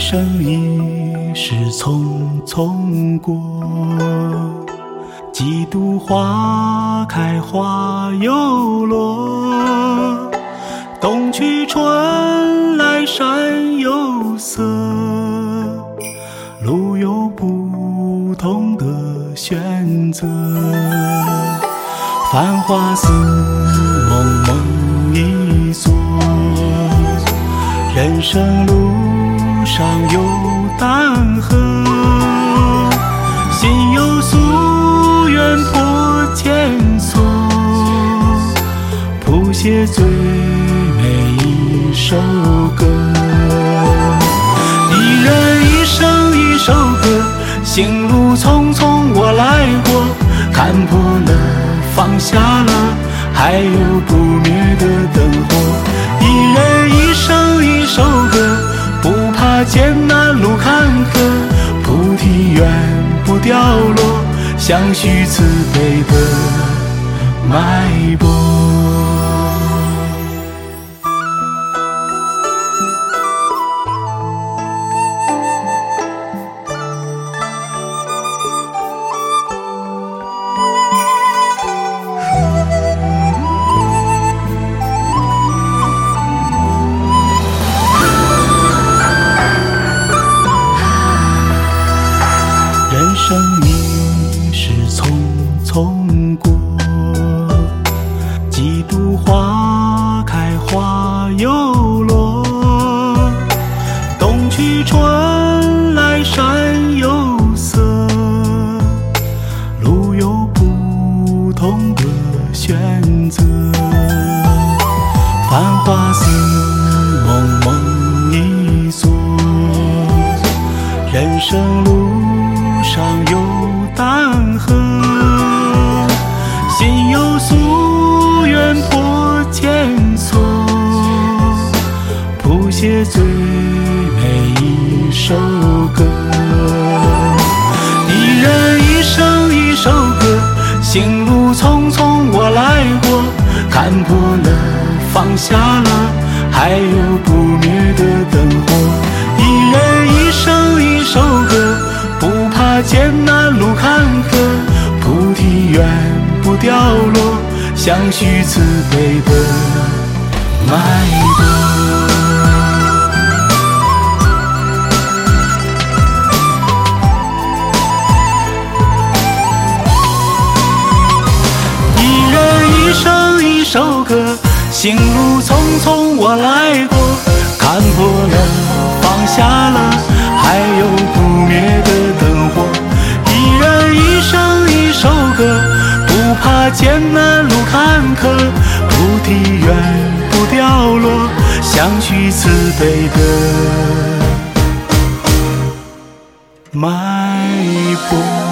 生一世匆匆过，几度花开花又落，冬去春来山有色，路有不同的选择。繁华似梦梦一蓑，人生路上有淡河，心有夙愿破千索，谱写最美一首歌。一人一生一首歌，行路匆匆我来过，看破了放下了，还有不灭的灯火。一人一生一首歌，不怕艰难路坎坷，菩提远不掉落，相续慈悲的脉搏。人生一世匆匆过，几度花开花又落，冬去春来山有色，路有不同的选择。繁华似梦梦一蓑，人生路上有淡河，心有夙愿破千索，谱写最美一首歌。一人一生一首歌，行路匆匆我来过，看破了放下了，还有不灭的灯火。一人一生一首歌，不怕艰难路坎坷，菩提远不掉落，相续慈悲的脉搏。一人一生一首歌，行路匆匆我来过，看破了放下了，还有不灭的灯火。一人一生一首歌，不怕艰难路坎坷，菩提远不掉落，相续慈悲的脉搏。